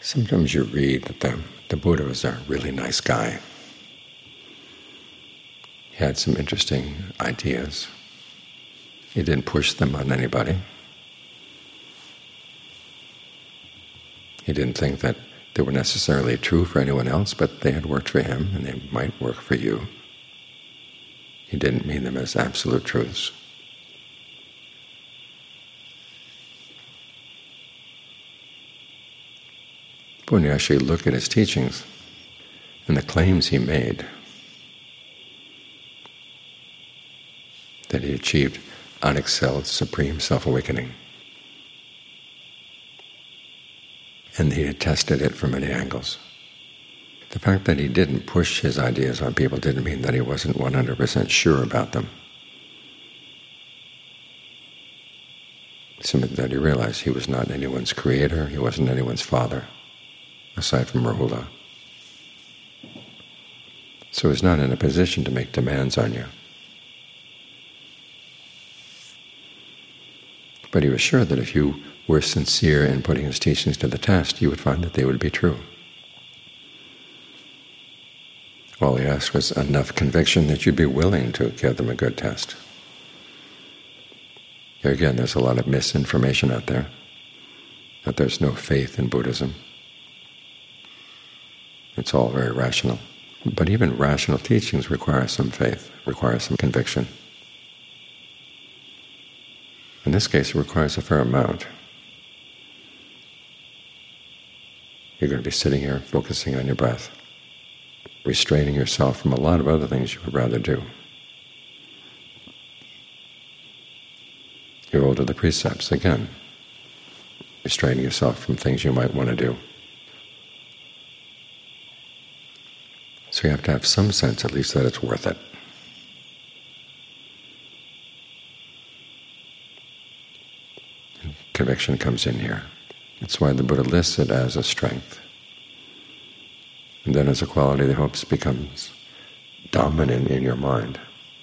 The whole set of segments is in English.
Sometimes you read that the Buddha was a really nice guy. He had some interesting ideas. He didn't push them on anybody. He didn't think that they were necessarily true for anyone else, but they had worked for him and they might work for you. He didn't mean them as absolute truths. But when you actually look at his teachings and the claims he made, that he achieved unexcelled supreme self-awakening, and he had tested it from many angles. The fact that he didn't push his ideas on people didn't mean that he wasn't 100% sure about them. Simply that he realized he was not anyone's creator, he wasn't anyone's father, aside from Rahula. So he's not in a position to make demands on you. But he was sure that if you were sincere in putting his teachings to the test, you would find that they would be true. All he asked was enough conviction that you'd be willing to give them a good test. Here again, there's a lot of misinformation out there, that there's no faith in Buddhism. It's all very rational. But even rational teachings require some faith, require some conviction. In this case, it requires a fair amount. You're going to be sitting here focusing on your breath, restraining yourself from a lot of other things you would rather do. You hold to the precepts, again, restraining yourself from things you might want to do. So you have to have some sense, at least, that it's worth it. And conviction comes in here. That's why the Buddha lists it as a strength. And then as a quality that hopes becomes dominant in your mind.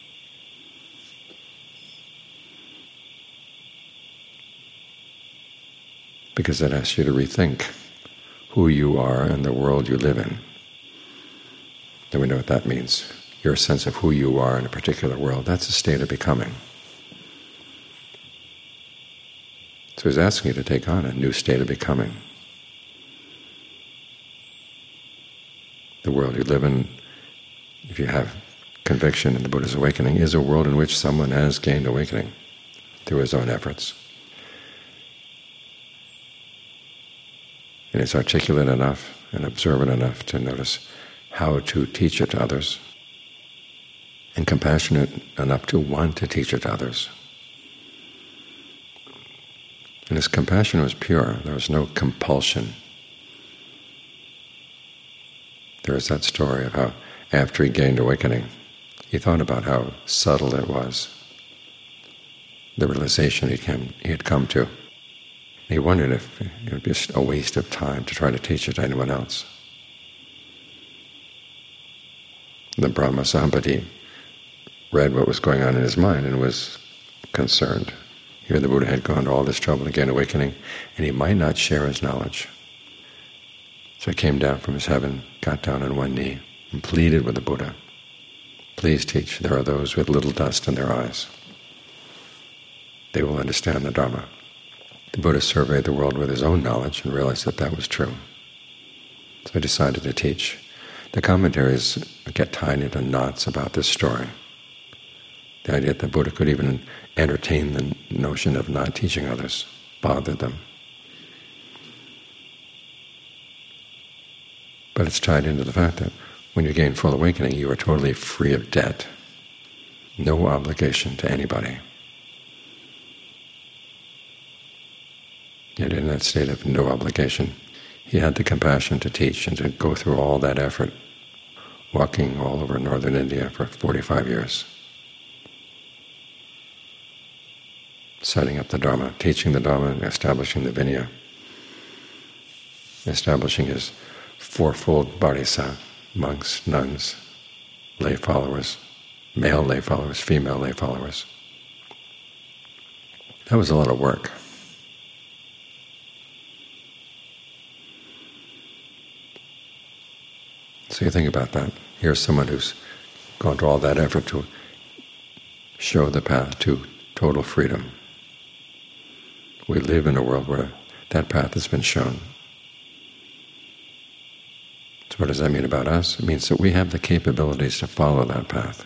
Because it asks you to rethink who you are and the world you live in. And we know what that means. Your sense of who you are in a particular world, that's a state of becoming. So he's asking you to take on a new state of becoming. The world you live in, if you have conviction in the Buddha's awakening, is a world in which someone has gained awakening through his own efforts. And it's articulate enough and observant enough to notice how to teach it to others, and compassionate enough to want to teach it to others. And his compassion was pure. There was no compulsion. There is that story of how, after he gained awakening, he thought about how subtle it was, the realization he had come to. He wondered if it would be just a waste of time to try to teach it to anyone else. The Brahma Sambhati read what was going on in his mind and was concerned. Here the Buddha had gone to all this trouble to gain awakening, and he might not share his knowledge. So he came down from his heaven, got down on one knee, and pleaded with the Buddha, "Please teach. There are those with little dust in their eyes. They will understand the Dharma." The Buddha surveyed the world with his own knowledge and realized that that was true. So he decided to teach. The commentaries get tied into knots about this story. The idea that the Buddha could even entertain the notion of not teaching others bothered them. But it's tied into the fact that when you gain full awakening, you are totally free of debt, no obligation to anybody. Yet in that state of no obligation, he had the compassion to teach and to go through all that effort, walking all over northern India for 45 years, setting up the Dharma, teaching the Dharma, establishing the Vinaya, establishing his fourfold Bharisa, monks, nuns, lay followers, male lay followers, female lay followers. That was a lot of work. So you think about that. Here's someone who's gone through all that effort to show the path to total freedom. We live in a world where that path has been shown. So what does that mean about us? It means that we have the capabilities to follow that path.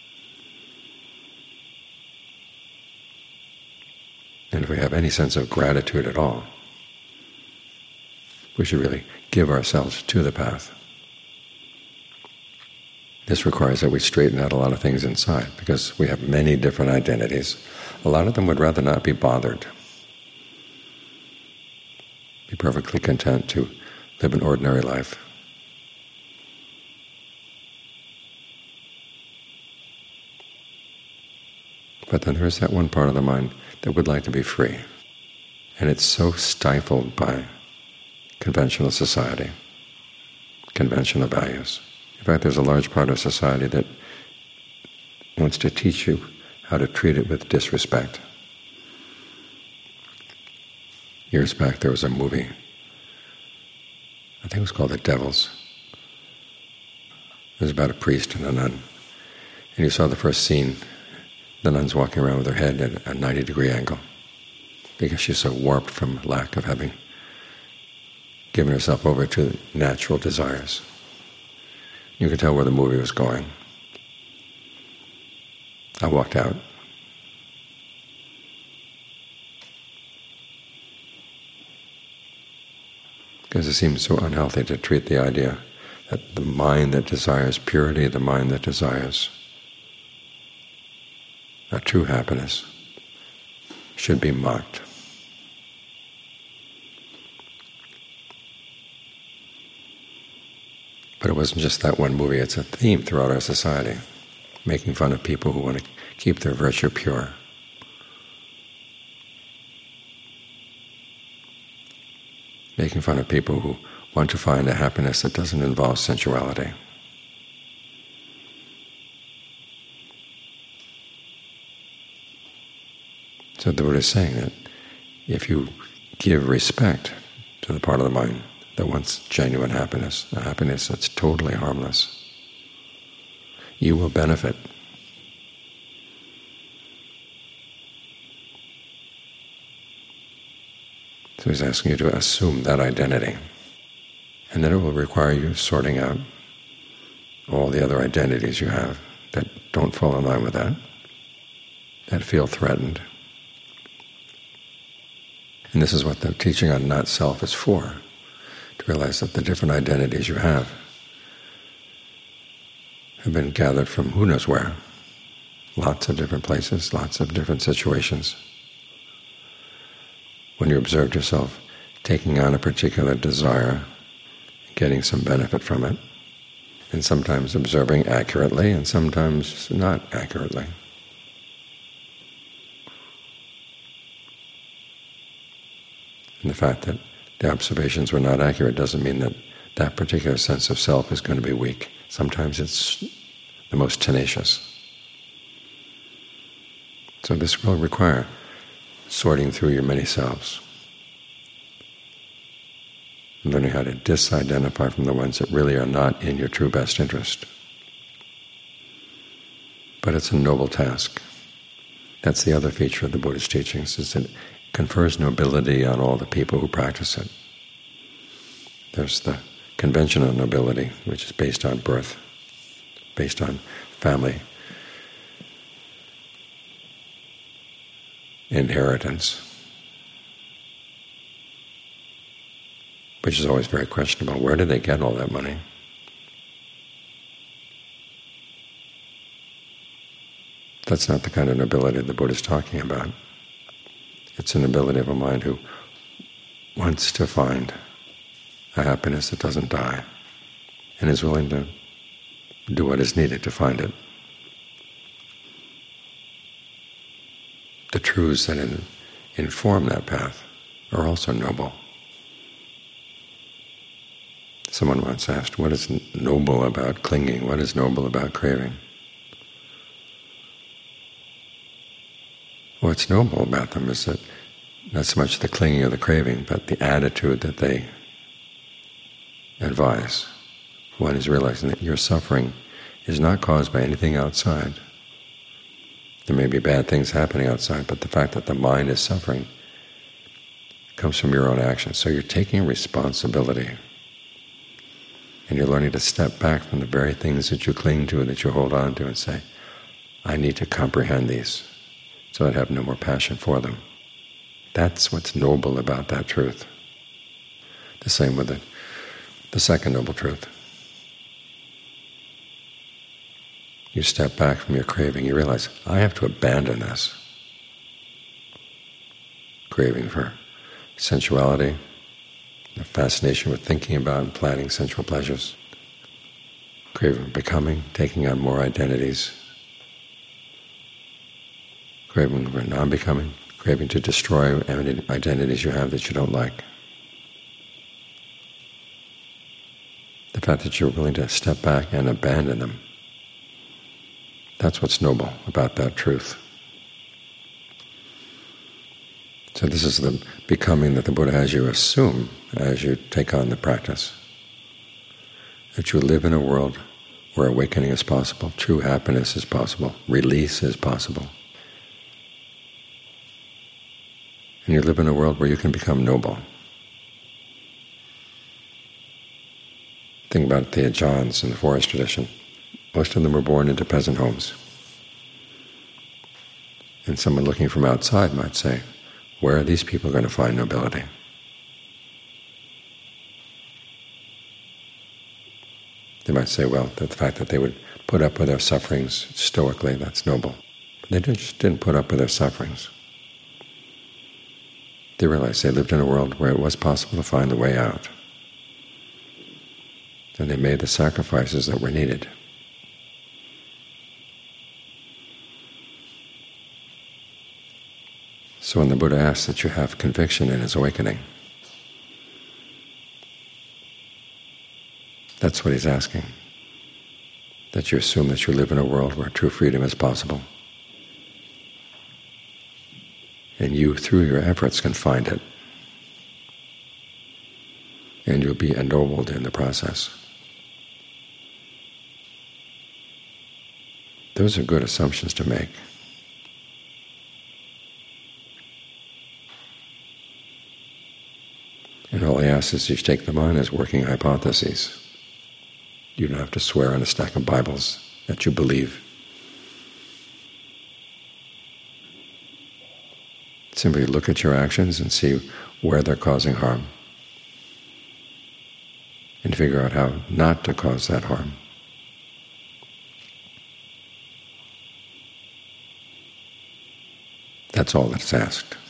And if we have any sense of gratitude at all, we should really give ourselves to the path. This requires that we straighten out a lot of things inside, because we have many different identities. A lot of them would rather not be bothered, be perfectly content to live an ordinary life. But then there is that one part of the mind that would like to be free, and it's so stifled by conventional society, conventional values. In fact, there's a large part of society that wants to teach you how to treat it with disrespect. Years back there was a movie, I think it was called The Devils. It was about a priest and a nun. And you saw the first scene, the nun's walking around with her head at a 90-degree angle because she's so warped from lack of having given herself over to natural desires. You could tell where the movie was going. I walked out. Because it seems so unhealthy to treat the idea that the mind that desires purity, the mind that desires a true happiness, should be mocked. But it wasn't just that one movie, it's a theme throughout our society, making fun of people who want to keep their virtue pure. Making fun of people who want to find a happiness that doesn't involve sensuality. So the Buddha is saying that if you give respect to the part of the mind that wants genuine happiness, a happiness that's totally harmless, you will benefit. So he's asking you to assume that identity. And then it will require you sorting out all the other identities you have that don't fall in line with that feel threatened. And this is what the teaching on not-self is for, to realize that the different identities you have been gathered from who knows where, lots of different places, lots of different situations. When you observed yourself taking on a particular desire, getting some benefit from it, and sometimes observing accurately and sometimes not accurately. And the fact that the observations were not accurate doesn't mean that that particular sense of self is going to be weak. Sometimes it's the most tenacious. So this will require sorting through your many selves, learning how to disidentify from the ones that really are not in your true best interest. But it's a noble task. That's the other feature of the Buddhist teachings, is that it confers nobility on all the people who practice it. There's the conventional nobility, which is based on birth, based on family inheritance, which is always very questionable. Where did they get all that money? That's not the kind of nobility the Buddha is talking about. It's a nobility of a mind who wants to find a happiness that doesn't die and is willing to do what is needed to find it. The truths that inform that path are also noble. Someone once asked, what is noble about clinging? What is noble about craving? What's noble about them is that not so much the clinging or the craving, but the attitude that they advise One is realizing that your suffering is not caused by anything outside. There may be bad things happening outside, but the fact that the mind is suffering comes from your own actions. So you're taking responsibility, and you're learning to step back from the very things that you cling to, that you hold on to, and say, I need to comprehend these so I'd have no more passion for them. That's what's noble about that truth. The same with the second noble truth. You step back from your craving, you realize, I have to abandon this. Craving for sensuality, the fascination with thinking about and planning sensual pleasures, craving for becoming, taking on more identities, craving for non-becoming, craving to destroy identities you have that you don't like. The fact that you're willing to step back and abandon them, that's what's noble about that truth. So this is the becoming that the Buddha has you assume as you take on the practice, that you live in a world where awakening is possible, true happiness is possible, release is possible. And you live in a world where you can become noble. Think about the Ajahns in the forest tradition. Most of them were born into peasant homes. And someone looking from outside might say, where are these people going to find nobility? They might say, well, the fact that they would put up with their sufferings stoically, that's noble. But they just didn't put up with their sufferings. They realized they lived in a world where it was possible to find the way out. And they made the sacrifices that were needed. So when the Buddha asks that you have conviction in his awakening, that's what he's asking, that you assume that you live in a world where true freedom is possible. And you, through your efforts, can find it. And you'll be ennobled in the process. Those are good assumptions to make. And all he asks is you take them on as working hypotheses. You don't have to swear on a stack of Bibles that you believe. Simply look at your actions and see where they're causing harm, and figure out how not to cause that harm. That's all that's asked.